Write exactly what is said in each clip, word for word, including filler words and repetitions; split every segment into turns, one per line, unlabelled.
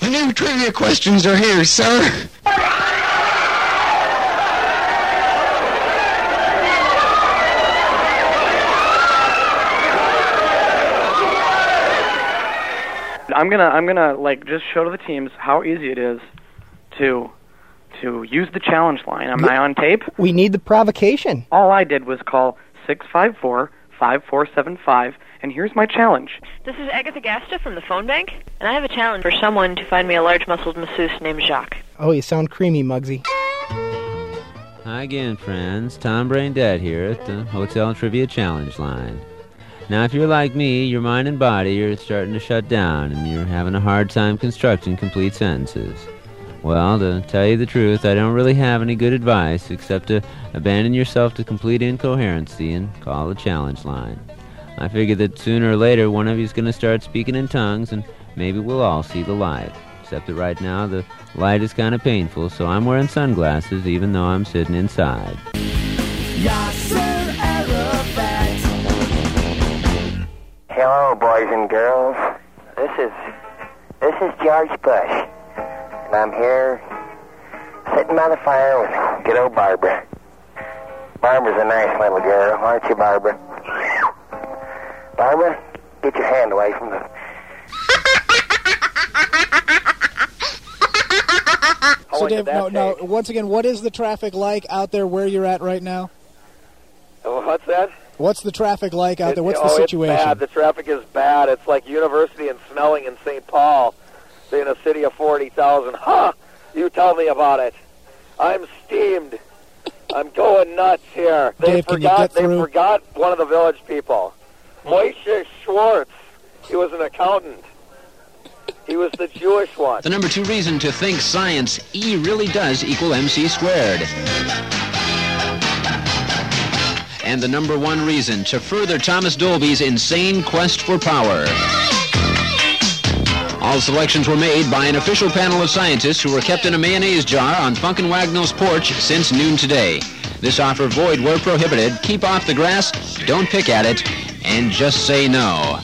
The new trivia questions are here, sir.
I'm gonna, I'm gonna, like, just show to the teams how easy it is to, to use the challenge line. Am I on tape?
We need the provocation.
All I did was call six five four, five four seven five, and here's my challenge.
This is Agatha Gasta from the phone bank, and I have a challenge for someone to find me a large-muscled masseuse named Jacques.
Oh, you sound creamy, Muggsy.
Hi again, friends. Tom Brain Dead here at the Hotel Trivia Challenge line. Now, if you're like me, your mind and body are starting to shut down, and you're having a hard time constructing complete sentences. Well, to tell you the truth, I don't really have any good advice except to abandon yourself to complete incoherency and call the challenge line. I figure that sooner or later one of you's going to start speaking in tongues, and maybe we'll all see the light. Except that right now the light is kind of painful, so I'm wearing sunglasses even though I'm sitting inside.
Yasser Arafat.
Hello, boys and girls. This is this is George Bush, and I'm here sitting by the fire with good old Barbara. Barbara's a nice little girl, aren't you, Barbara? Barbara, get your hand away from the...
So, Dave, no, no, once again, what is the traffic like out there where you're at right now?
What's that?
What's the traffic like out
it,
there? What's
oh,
the situation?
It's bad. The traffic is bad. It's like University and Snelling in Saint Paul, in a city of forty thousand. Ha! You tell me about it. I'm steamed. I'm going nuts here. They
Dave,
forgot.
can you get
They
through?
forgot one of the village people, Moshe Schwartz. He was an accountant. He was the Jewish one.
The number two reason to think science, E really does equal M C squared. And the number one reason to further Thomas Dolby's insane quest for power. All selections were made by an official panel of scientists who were kept in a mayonnaise jar on Funkin' Wagnall's porch since noon today. This offer void where prohibited. Keep off the grass, don't pick at it, and just say no.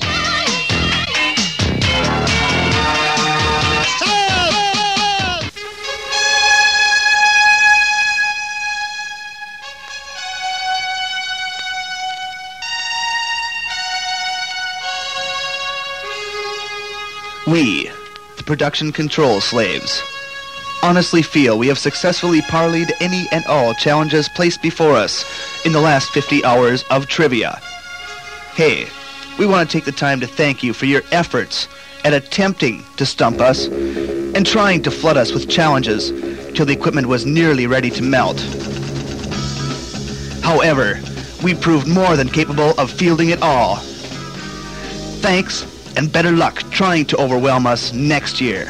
We, the production control slaves, honestly feel we have successfully parlayed any and all challenges placed before us in the last fifty hours of trivia. Hey, we want to take the time to thank you for your efforts at attempting to stump us and trying to flood us with challenges till the equipment was nearly ready to melt. However, we proved more than capable of fielding it all. Thanks, and better luck trying to overwhelm us next year.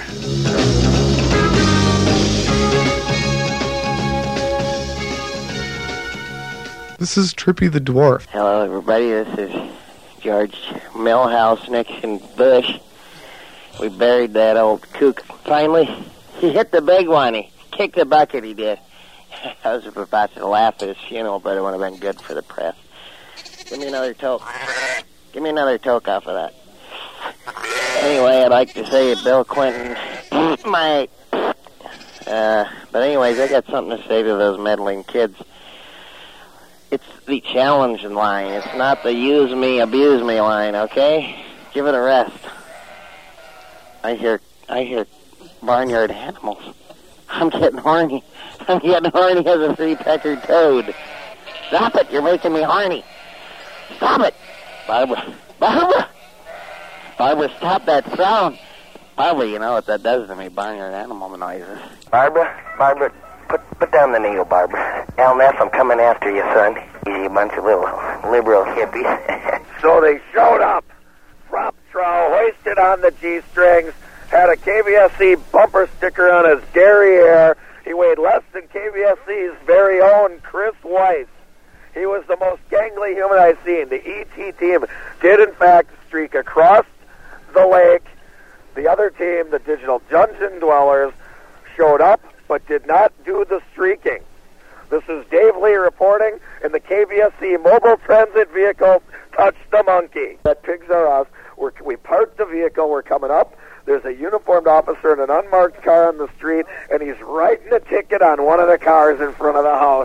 This is Trippy the Dwarf.
Hello, everybody. This is George Milhouse Nixon Bush. We buried that old kook. Finally, he hit the big one. He kicked the bucket, he did. I was about to laugh at his funeral, but it would have been good for the press. Give me another toke. Give me another toke off of that. Anyway, I'd like to say Bill Clinton, my... Uh, but anyways, I got something to say to those meddling kids. It's the challenge line. It's not the use me, abuse me line, okay? Give it a rest. I hear, I hear barnyard animals. I'm getting horny. I'm getting horny as a three-peckered toad. Stop it, you're making me horny. Stop it. Barbara, Barbara! Barbara, stop that sound. Barbara, you know what that does to me, barnyard animal noises. Barbara, Barbara, put put down the needle, Barbara. L F, I'm coming after you, son. Easy bunch of little liberal hippies.
So they showed up. Prop trow hoisted on the G-strings, had a K V S C bumper sticker on his derriere. He weighed less than K V S C's very own Chris Weiss. He was the most gangly human I've seen. The E T team did, in fact, streak across the lake. The other team, the Digital Dungeon Dwellers, showed up but did not do the streaking. This is Dave Lee reporting, and the K V S C mobile transit vehicle touched the monkey. That Pigs R Us, we're, we parked the vehicle, we're coming up there's a uniformed officer in an unmarked car on the street, and he's writing a ticket on one of the cars in front of the house.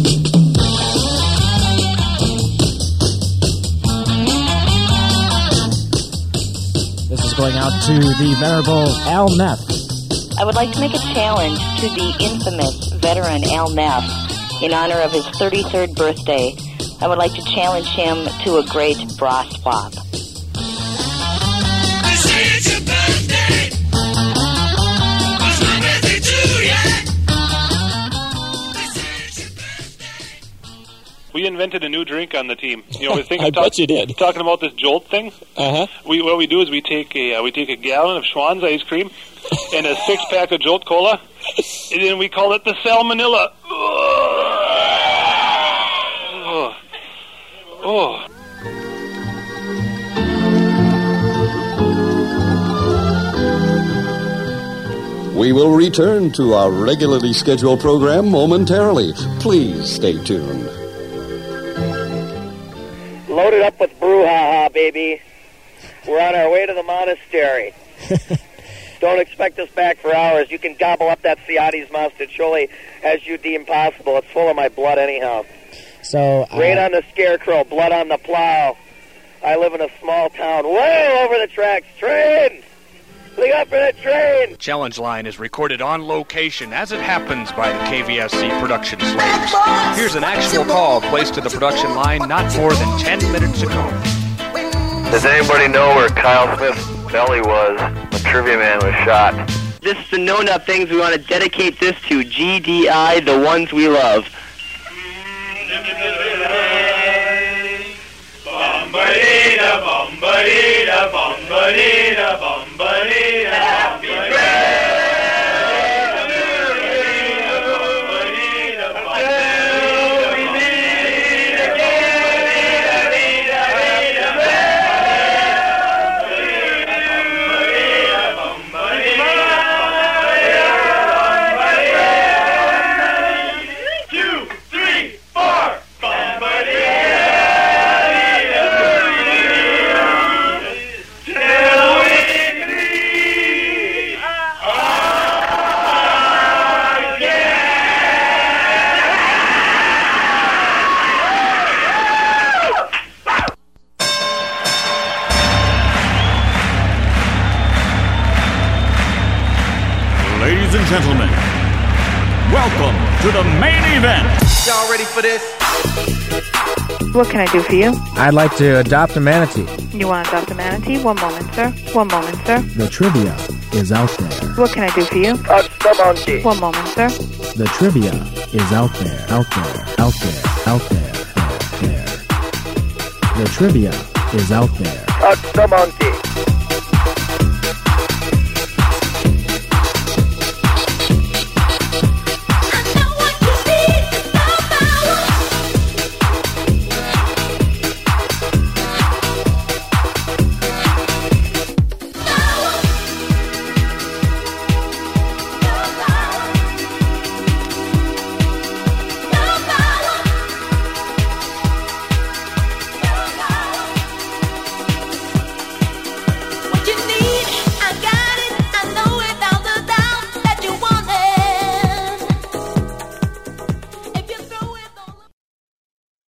This is going out to the venerable Al Neff.
I would like to make a challenge to the infamous veteran Al Neff in honor of his thirty-third birthday. I would like to challenge him to a great bra swap.
We invented a new drink on the team. You know, we think
I
talk,
bet you did.
Talking about this Jolt thing.
Uh huh.
We what we do is we take a uh, we take a gallon of Schwann's ice cream and a six pack of Jolt Cola, and then we call it the Salmonella. Oh. Oh.
We will return to our regularly scheduled program momentarily. Please stay tuned.
Loaded up with brouhaha, baby. We're on our way to the monastery. Don't expect us back for hours. You can gobble up that Ciatis Mostaccioli as you deem possible. It's full of my blood anyhow.
So uh,
Rain on the scarecrow, blood on the plow. I live in a small town way over the tracks. Train! Look up for that train!
Challenge Line is recorded on location as it happens by the K V S C production slaves. Here's an actual call placed to the production line not more than ten minutes ago.
Does anybody know where Kyle Smith's belly was when Trivia Man was shot?
This is the Know Enough Things. We want to dedicate this to G D I, the ones we love.
Bombarita, bombarita, bombarita, bombarita, happy birthday.
Ladies and gentlemen, welcome to the main event.
Y'all ready for this?
What can I do for you?
I'd like to adopt a manatee.
You want to adopt a manatee? One moment, sir. One moment, sir.
The trivia is out there.
What can I do for you?
Touch the monkey.
One moment, sir.
The trivia is out there, out there, out there, out there, out there. The trivia is out there.
Touch the monkey.